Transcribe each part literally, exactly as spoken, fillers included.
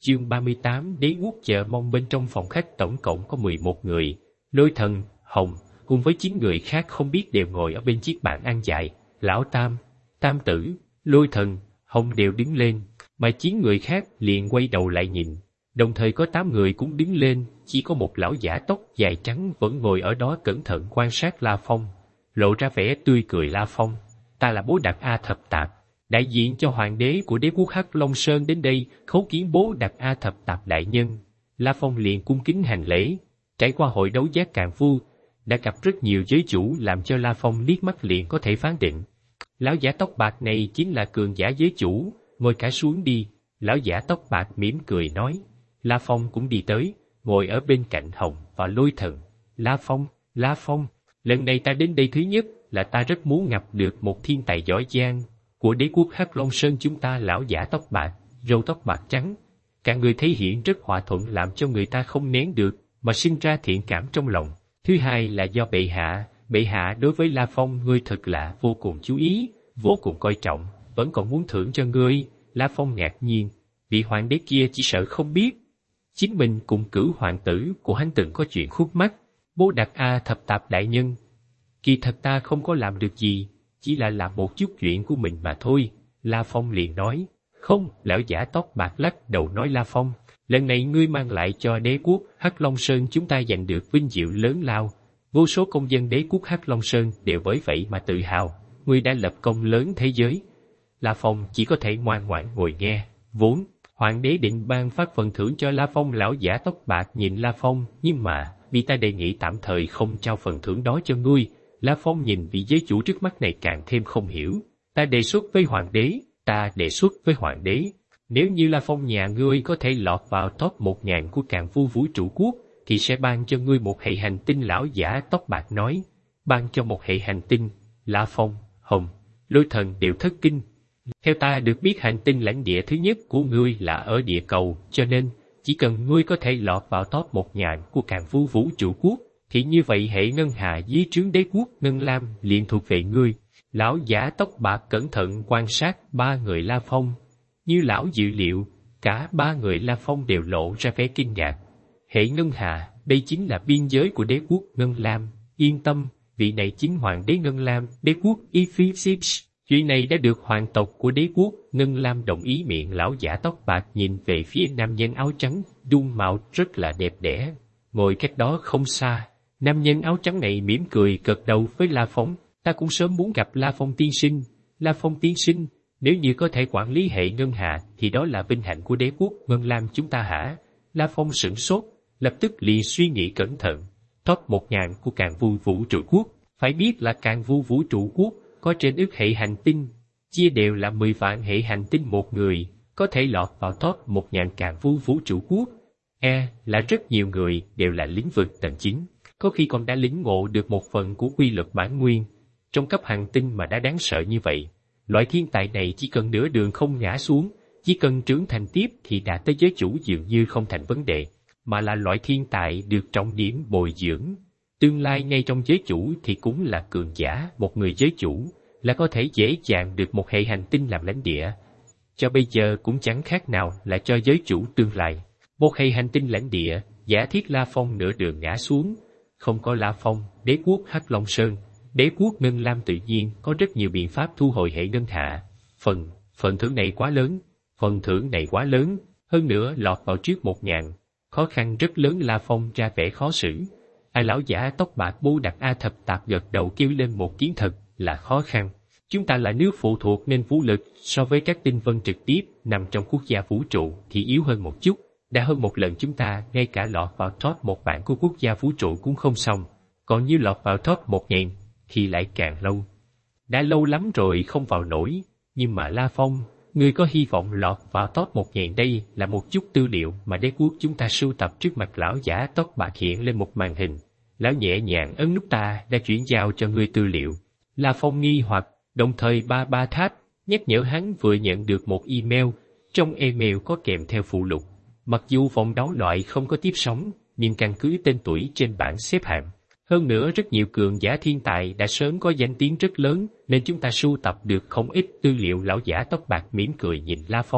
Chương ba mươi tám Đế quốc chờ mong. Bên trong phòng khách tổng cộng có mười một người, Lôi Thần, Hồng, cùng với chín người khác không biết đều ngồi ở bên chiếc bàn ăn dài. Lão Tam, Tam Tử, Lôi Thần, Hồng đều đứng lên, mà chín người khác liền quay đầu lại nhìn. Đồng thời có tám người cũng đứng lên, chỉ có một lão giả tóc dài trắng vẫn ngồi ở đó cẩn thận quan sát La Phong, lộ ra vẻ tươi cười. La Phong, ta là Bố Đạt A Thập Tạp, đại diện cho hoàng đế của đế quốc Hắc Long Sơn đến đây khấu kiến Bố Đạt A Thập Tạp đại nhân. La Phong liền cung kính hành lễ. Trải qua hội đấu giá Càn Vu, đã gặp rất nhiều giới chủ làm cho La Phong liếc mắt liền có thể phán định. Lão giả tóc bạc này chính là cường giả giới chủ, ngồi cả xuống đi. Lão giả tóc bạc mỉm cười nói. La Phong cũng đi tới, ngồi ở bên cạnh Hồng và Lôi Thần. La Phong, La Phong, lần này ta đến đây thứ nhất là ta rất muốn gặp được một thiên tài giỏi giang của đế quốc Hắc Long Sơn chúng ta. Lão giả tóc bạc, râu tóc bạc trắng, cả người thể hiện rất hòa thuận làm cho người ta không nén được mà sinh ra thiện cảm trong lòng. Thứ hai là do bệ hạ, bệ hạ đối với La Phong ngươi thật là vô cùng chú ý, vô cùng coi trọng, vẫn còn muốn thưởng cho ngươi. La Phong ngạc nhiên, vị hoàng đế kia chỉ sợ không biết chính mình cùng cửu hoàng tử của hắn từng có chuyện khúc mắc. Bố Đạt A Thập Tạp đại nhân, kỳ thật ta không có làm được gì, chỉ là làm một chút chuyện của mình mà thôi. La Phong liền nói. Không, lão giả tóc bạc lắc đầu nói. La Phong, lần này ngươi mang lại cho đế quốc Hắc Long Sơn chúng ta giành được vinh diệu lớn lao, vô số công dân đế quốc Hắc Long Sơn đều bởi vậy mà tự hào, ngươi đã lập công lớn thế giới. La Phong chỉ có thể ngoan ngoãn ngồi nghe. Vốn hoàng đế định ban phát phần thưởng cho La Phong. Lão giả tóc bạc nhìn La Phong, nhưng mà vì ta đề nghị tạm thời không trao phần thưởng đó cho ngươi. La Phong nhìn vị giới chủ trước mắt này càng thêm không hiểu. Ta đề xuất với hoàng đế, ta đề xuất với hoàng đế, nếu như La Phong nhà ngươi có thể lọt vào top một ngàn của Càn Vu vũ trụ quốc, thì sẽ ban cho ngươi một hệ hành tinh. Lão giả tóc bạc nói. Ban cho một hệ hành tinh? La Phong, Hồng, Lôi Thần đều thất kinh. Theo ta được biết hành tinh lãnh địa thứ nhất của ngươi là ở địa cầu, cho nên chỉ cần ngươi có thể lọt vào top một ngàn của Càn Vu vũ trụ quốc, thì như vậy hệ ngân hà dưới trướng đế quốc Ngân Lam liền thuộc về ngươi. Lão giả tóc bạc cẩn thận quan sát ba người La Phong. Như lão dự liệu, cả ba người La Phong đều lộ ra vẻ kinh ngạc. Hệ ngân hà, đây chính là biên giới của đế quốc Ngân Lam. Yên tâm, vị này chính hoàng đế Ngân Lam, đế quốc Ephesus. Chuyện này đã được hoàng tộc của đế quốc Ngân Lam đồng ý. Miệng lão giả tóc bạc nhìn về phía nam nhân áo trắng, dung mạo rất là đẹp đẽ, ngồi cách đó không xa. Nam nhân áo trắng này mỉm cười gật đầu với La Phong. Ta cũng sớm muốn gặp La Phong tiên sinh. La Phong tiên sinh, nếu như có thể quản lý hệ ngân hà, thì đó là vinh hạnh của đế quốc Ngân Lam chúng ta hả? La Phong sửng sốt, lập tức liền suy nghĩ cẩn thận. Top một ngàn của Càn Vu vũ trụ quốc, phải biết là Càn Vu vũ trụ quốc có trên ước hệ hành tinh, chia đều là mười vạn hệ hành tinh một người, có thể lọt vào top một ngàn Càn Vu vũ trụ quốc. E là rất nhiều người đều là lĩnh vực tầng chín, có khi còn đã lĩnh ngộ được một phần của quy luật bản nguyên. Trong cấp hành tinh mà đã đáng sợ như vậy, loại thiên tài này chỉ cần nửa đường không ngã xuống, chỉ cần trưởng thành tiếp thì đạt tới giới chủ dường như không thành vấn đề, mà là loại thiên tài được trọng điểm bồi dưỡng. Tương lai ngay trong giới chủ thì cũng là cường giả. Một người giới chủ là có thể dễ dàng được một hệ hành tinh làm lãnh địa, cho bây giờ cũng chẳng khác nào là cho giới chủ tương lai. Một hệ hành tinh lãnh địa, giả thiết La Phong nửa đường ngã xuống. Không có La Phong, đế quốc Hắc Long Sơn, đế quốc Ngân Lam tự nhiên có rất nhiều biện pháp thu hồi hệ ngân hạ. Phần, phần thưởng này quá lớn, phần thưởng này quá lớn, hơn nữa lọt vào trước một ngàn, khó khăn rất lớn. La Phong ra vẻ khó xử. Ai lão giả tóc bạc Bố Đạt A Thập Tạp gật đầu kêu lên một tiếng thật là khó khăn. Chúng ta là nước phụ thuộc nên vũ lực so với các tinh vân trực tiếp nằm trong quốc gia vũ trụ thì yếu hơn một chút. Đã hơn một lần chúng ta ngay cả lọt vào top một vạn của quốc gia vũ trụ cũng không xong, còn như lọt vào top một ngàn thì lại càng lâu. Đã lâu lắm rồi không vào nổi, nhưng mà La Phong, ngươi có hy vọng lọt vào top một ngàn. Đây là một chút tư liệu mà đế quốc chúng ta sưu tập. Trước mặt lão giả tóc bạc hiện lên một màn hình. Lão nhẹ nhàng ấn nút ta đã chuyển giao cho ngươi tư liệu. La Phong nghi hoặc, đồng thời ba ba tháp nhắc nhở hắn vừa nhận được một email. Trong email có kèm theo phụ lục. Mặc dù vòng đấu loại không có tiếp sóng, nhưng căn cứ tên tuổi trên bảng xếp hạng, hơn nữa rất nhiều cường giả thiên tài đã sớm có danh tiếng rất lớn, nên chúng ta sưu tập được không ít tư liệu. Lão giả tóc bạc mỉm cười nhìn La Phong.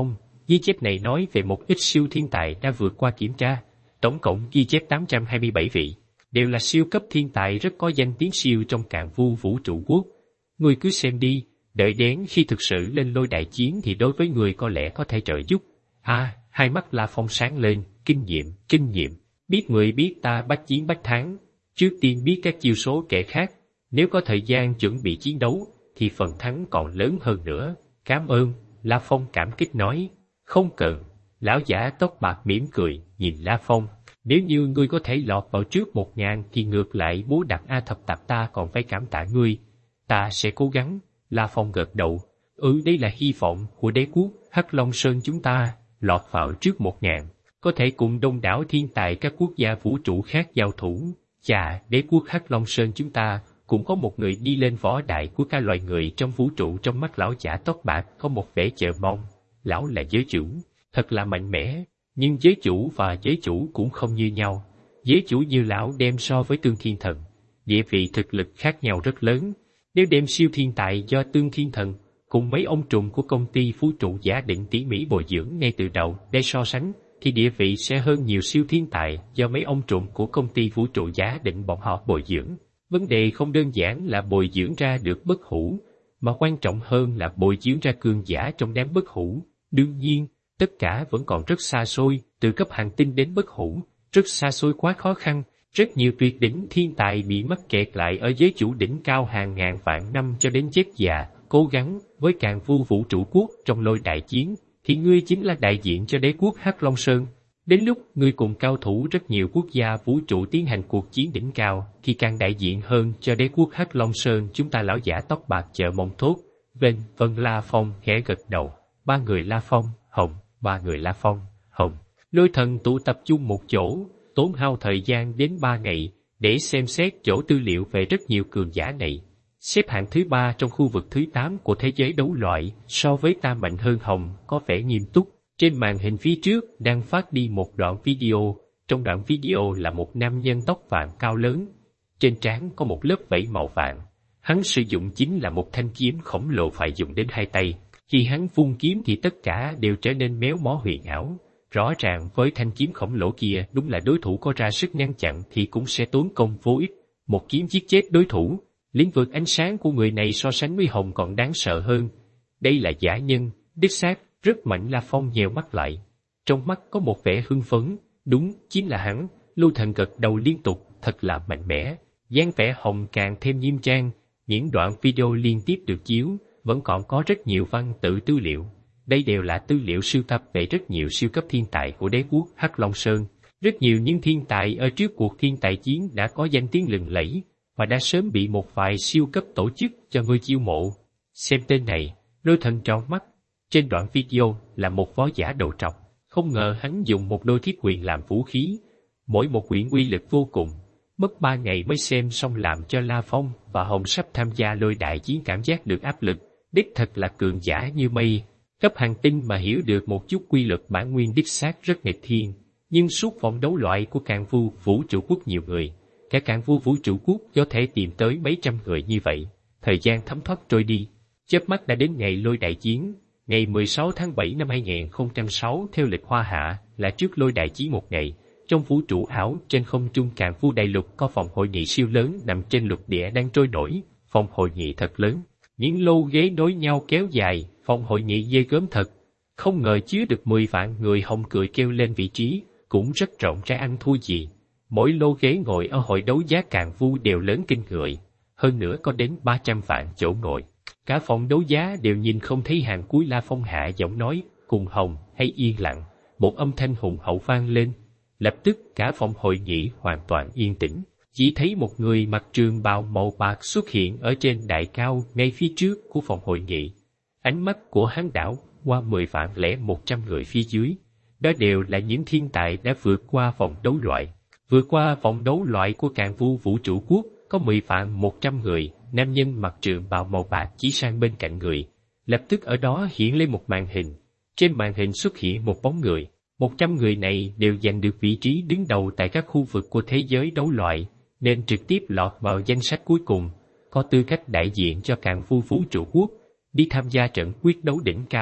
Ghi chép này nói về một ít siêu thiên tài đã vượt qua kiểm tra, tổng cộng ghi chép tám trăm hai mươi bảy vị, đều là siêu cấp thiên tài rất có danh tiếng siêu trong càn vu vũ trụ quốc. Ngươi cứ xem đi, đợi đến khi thực sự lên lôi đại chiến thì đối với người có lẽ có thể trợ giúp. À, hai mắt La Phong sáng lên, kinh nghiệm, kinh nghiệm, biết người biết ta bách chiến bách thắng, trước tiên biết các chiêu số kẻ khác, nếu có thời gian chuẩn bị chiến đấu, thì phần thắng còn lớn hơn nữa. Cảm ơn, La Phong cảm kích nói. Không cần, lão giả tóc bạc mỉm cười, nhìn La Phong. Nếu như ngươi có thể lọt vào trước một ngàn thì ngược lại bố đặc A thập tạp ta còn phải cảm tạ ngươi. Ta sẽ cố gắng, La Phong gật đầu. Ừ, đây là hy vọng của đế quốc Hắc Long Sơn chúng ta, lọt vào trước một ngàn, có thể cùng đông đảo thiên tài các quốc gia vũ trụ khác giao thủ. Chà, đế quốc Hắc Long Sơn chúng ta cũng có một người đi lên võ đại của cả loài người trong vũ trụ. Trong mắt lão giả tóc bạc có một vẻ chờ mong. Lão là giới chủ, thật là mạnh mẽ, nhưng giới chủ và giới chủ cũng không như nhau. Giới chủ như lão đem so với Tương Thiên Thần, địa vị thực lực khác nhau rất lớn. Nếu đem siêu thiên tài do Tương Thiên Thần cùng mấy ông trùm của công ty vũ trụ giả định tỉ mỉ bồi dưỡng ngay từ đầu để so sánh, thì địa vị sẽ hơn nhiều siêu thiên tài do mấy ông trùm của công ty vũ trụ giả định bọn họ bồi dưỡng. Vấn đề không đơn giản là bồi dưỡng ra được bất hủ, mà quan trọng hơn là bồi dưỡng ra cường giả trong đám bất hủ. Đương nhiên, tất cả vẫn còn rất xa xôi, từ cấp hành tinh đến bất hủ, rất xa xôi quá khó khăn. Rất nhiều tuyệt đỉnh thiên tài bị mắc kẹt lại ở giới chủ đỉnh cao hàng ngàn vạn năm cho đến chết già. Cố gắng với càn vu vũ trụ quốc trong lôi đại chiến, thì ngươi chính là đại diện cho đế quốc Hắc Long Sơn. Đến lúc ngươi cùng cao thủ rất nhiều quốc gia vũ trụ tiến hành cuộc chiến đỉnh cao, thì càng đại diện hơn cho đế quốc Hắc Long Sơn chúng ta. Lão giả tóc bạc chờ mong thốt. Vâng, vâng. La Phong khẽ gật đầu. Ba người La Phong, Hồng, ba người La Phong, Hồng. Lôi thần tụ tập chung một chỗ, tốn hao thời gian đến ba ngày để xem xét chỗ tư liệu về rất nhiều cường giả này. Xếp hạng thứ ba trong khu vực thứ tám của thế giới đấu loại, so với ta mạnh hơn Hồng, có vẻ nghiêm túc. Trên màn hình phía trước đang phát đi một đoạn video, trong đoạn video là một nam nhân tóc vàng cao lớn, trên trán có một lớp vảy màu vàng. Hắn sử dụng chính là một thanh kiếm khổng lồ phải dùng đến hai tay. Khi hắn vung kiếm thì tất cả đều trở nên méo mó huyền ảo. Rõ ràng với thanh kiếm khổng lồ kia, đúng là đối thủ có ra sức ngăn chặn thì cũng sẽ tốn công vô ích. Một kiếm giết chết đối thủ. Lĩnh vực ánh sáng của người này so sánh với Hồng còn đáng sợ hơn. Đây là giả nhân, đích xác, rất mạnh. La Phong nheo mắt lại. Trong mắt có một vẻ hưng phấn. Đúng, chính là hắn. Lưu Thần gật đầu liên tục, thật là mạnh mẽ. Dáng vẻ Hồng càng thêm nghiêm trang. Những đoạn video liên tiếp được chiếu, vẫn còn có rất nhiều văn tự tư liệu. Đây đều là tư liệu sưu tập về rất nhiều siêu cấp thiên tài của đế quốc Hắc Long Sơn. Rất nhiều những thiên tài ở trước cuộc thiên tài chiến đã có danh tiếng lừng lẫy, và đã sớm bị một vài siêu cấp tổ chức cho ngươi chiêu mộ. Xem tên này, Lôi Thần tròn mắt. Trên đoạn video là một võ giả đầu trọc. Không ngờ hắn dùng một đôi thiết quyền làm vũ khí. Mỗi một quyển uy lực vô cùng. Mất ba ngày mới xem xong làm cho La Phong và Hồng sắp tham gia lôi đại chiến cảm giác được áp lực. Đích thật là cường giả như mây. Cấp hành tinh mà hiểu được một chút quy luật bản nguyên đích xác rất nghịch thiên. Nhưng suốt vòng đấu loại của càn vu vũ trụ quốc nhiều người. Cả càn vu vũ trụ quốc có thể tìm tới mấy trăm người như vậy. Thời gian thấm thoát trôi đi. Chớp mắt đã đến ngày lôi đại chiến. Ngày mười sáu tháng bảy năm hai nghìn không trăm sáu theo lịch Hoa Hạ là trước lôi đại chiến một ngày. Trong vũ trụ ảo trên không trung càn vu đại lục có phòng hội nghị siêu lớn nằm trên lục địa đang trôi nổi. Phòng hội nghị thật lớn. Những lô ghế nối nhau kéo dài. Phòng hội nghị ghê gớm thật. Không ngờ chứa được mười vạn người. Hồng cười kêu lên vị trí. Cũng rất rộng rãi ăn thua gì. Mỗi lô ghế ngồi ở hội đấu giá càn vu đều lớn kinh người. Hơn nữa có đến ba trăm vạn chỗ ngồi. Cả phòng đấu giá đều nhìn không thấy hàng cuối. La Phong hạ giọng nói, cùng Hồng, hãy yên lặng. Một âm thanh hùng hậu vang lên. Lập tức cả phòng hội nghị hoàn toàn yên tĩnh. Chỉ thấy một người mặc trường bào màu bạc xuất hiện ở trên đại cao ngay phía trước của phòng hội nghị. Ánh mắt của hắn đảo qua mười vạn lẻ một trăm người phía dưới. Đó đều là những thiên tài đã vượt qua vòng đấu loại. Vượt qua vòng đấu loại của càn vu vũ trụ quốc có mười vạn một trăm người. Nam nhân mặc trường bào màu bạc chỉ sang bên cạnh người. Lập tức ở đó hiện lên một màn hình. Trên màn hình xuất hiện một bóng người. Một trăm người này đều giành được vị trí đứng đầu tại các khu vực của thế giới đấu loại, nên trực tiếp lọt vào danh sách cuối cùng, có tư cách đại diện cho càn vu vũ trụ quốc, đi tham gia trận quyết đấu đỉnh cao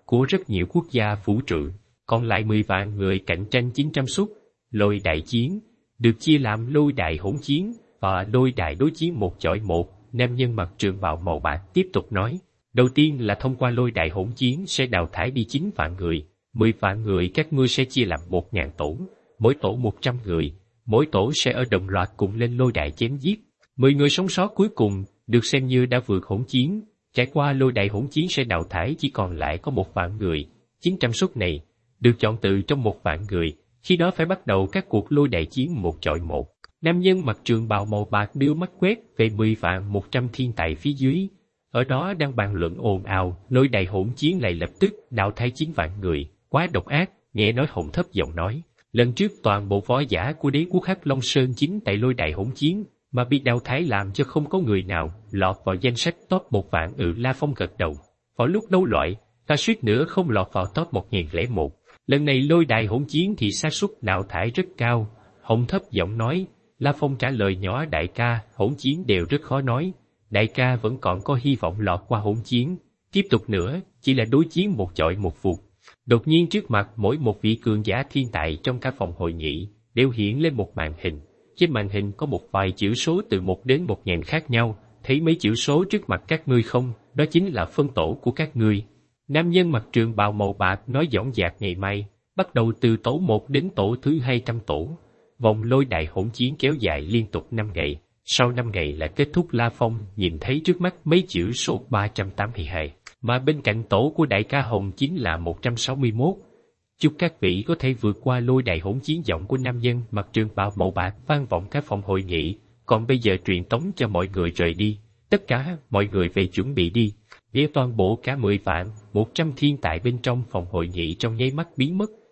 của rất nhiều quốc gia vũ trụ, còn lại mười vạn người cạnh tranh chín trăm suất. Lôi đại chiến được chia làm lôi đại hỗn chiến và lôi đại đối chiến một chọi một. Nam nhân mặc trường bào màu bạc tiếp tục nói, đầu tiên là thông qua lôi đại hỗn chiến sẽ đào thải đi chín vạn người, mười vạn người các ngươi sẽ chia làm một ngàn tổ, mỗi tổ một trăm người, mỗi tổ sẽ ở đồng loạt cùng lên lôi đại chém giết. Mười người sống sót cuối cùng được xem như đã vượt hỗn chiến, trải qua lôi đại hỗn chiến sẽ đào thải chỉ còn lại có một vạn người. chín trăm suất này được chọn từ trong một vạn người, khi đó phải bắt đầu các cuộc lôi đại chiến một chọi một. Nam nhân mặc trường bào màu bạc đưa mắt quét về mười vạn một trăm thiên tài phía dưới, ở đó đang bàn luận ồn ào. Lôi đại hỗn chiến lại lập tức đào thải chín vạn người, quá độc ác. Nghe nói Hồng thấp giọng nói, lần trước toàn bộ võ giả của đế quốc Hắc Long Sơn chính tại lôi đại hỗn chiến mà bị đào thải, làm cho không có người nào lọt vào danh sách top một vạn. Ừ, La Phong gật đầu. Vào lúc đấu loại, ta suýt nữa không lọt vào top một nghìn lẻ một. Lần này lôi đại hỗn chiến thì xác suất đào thải rất cao. Hồng thấp giọng nói. La Phong trả lời nhỏ, đại ca, hỗn chiến đều rất khó nói. Đại ca vẫn còn có hy vọng lọt qua hỗn chiến. Tiếp tục nữa, chỉ là đối chiến một chọi một phục. Đột nhiên trước mặt mỗi một vị cường giả thiên tài trong cả phòng hội nghị đều hiện lên một màn hình. Trên màn hình có một vài chữ số từ một đến một ngàn khác nhau. Thấy mấy chữ số trước mặt các ngươi không? Đó chính là phân tổ của các ngươi. Nam nhân mặc trường bào màu bạc nói dõng dạc, ngày mai bắt đầu từ tổ một đến tổ thứ hai trăm tổ. Vòng lôi đại hỗn chiến kéo dài liên tục năm ngày. Sau năm ngày là kết thúc. La Phong nhìn thấy trước mắt mấy chữ số ba trăm tám mươi hai, mà bên cạnh tổ của đại ca Hồng chính là một trăm sáu mươi mốt. Chúc các vị có thể vượt qua lôi đại hỗn chiến. Giọng của nam nhân mặc trường bào màu bạc vang vọng các phòng hội nghị. Còn bây giờ truyền tống cho mọi người rời đi. Tất cả mọi người về chuẩn bị đi. Để toàn bộ cả mười vạn, một trăm thiên tài bên trong phòng hội nghị trong nháy mắt biến mất.